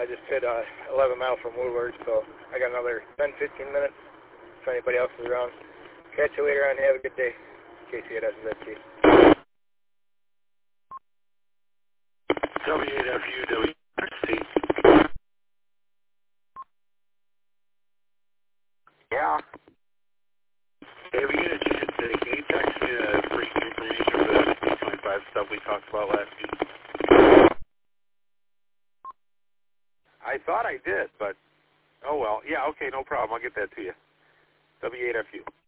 I just hit 11 miles from Woodward, so I got another 10-15 minutes if anybody else is around. Catch you later on. Have a good day. Casey at SZT. W8FU, WRC. Yeah. Hey, we get a chance today. Can you text me the brief information for the P25 stuff we talked about last week? I thought I did, but oh well. Yeah, okay, no problem. I'll get that to you. W8FU.